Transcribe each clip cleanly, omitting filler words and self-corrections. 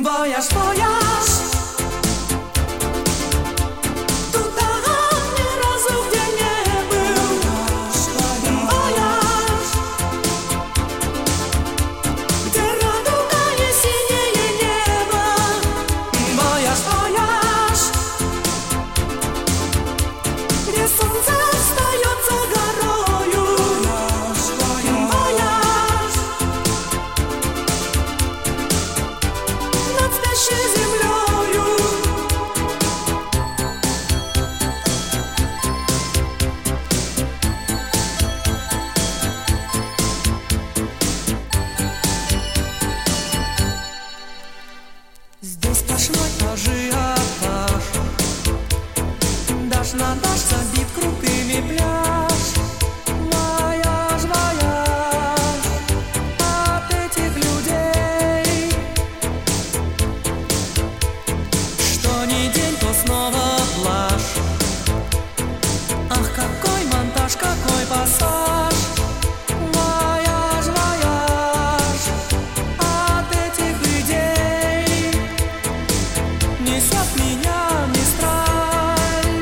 Voyage, voyage, туда ни разу где не был. Voyage, где радуга и синее небо. Voyage, voyage, где солнце встает за горою. Voyage, над спящей землею. Здесь сплошной ажиотаж, дождь на дождь забит крутыми пляж. Вояж, вояж от этих людей. Что ни день, то снова блажь. Ах, какой монтаж, какой пассаж. Вояж, вояж от этих идей. Несет меня мистраль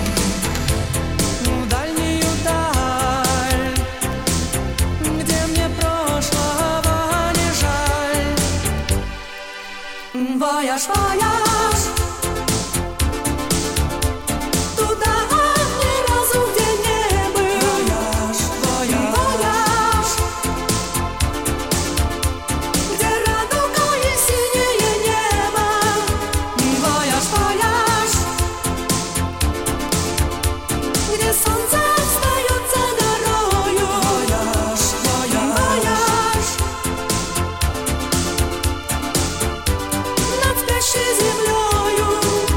в дальнюю даль, где мне прошлого не жаль. Вояж, вояж, туда ни разу где не был. Вояж, где радуга и синее небо. Вояж, вояж, где солнце встает за горою. Вояж, над спящей землею.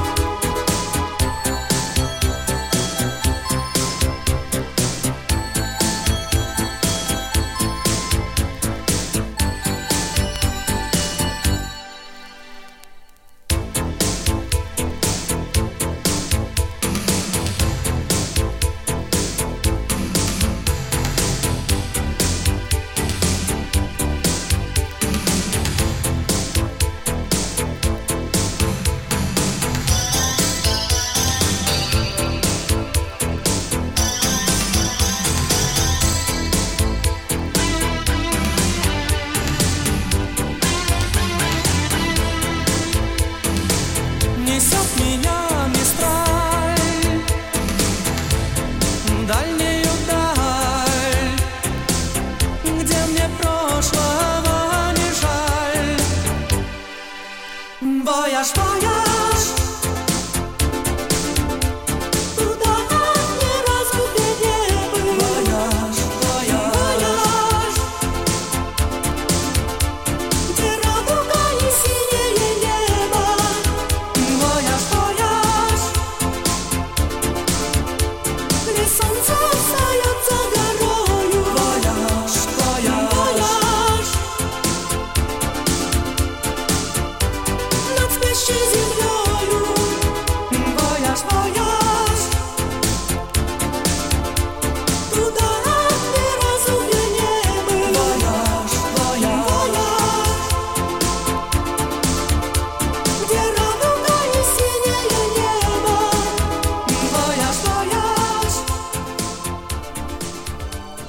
Несет меня мистраль в дальнюю даль, где мне прошлого не жаль. Вояж, вояж.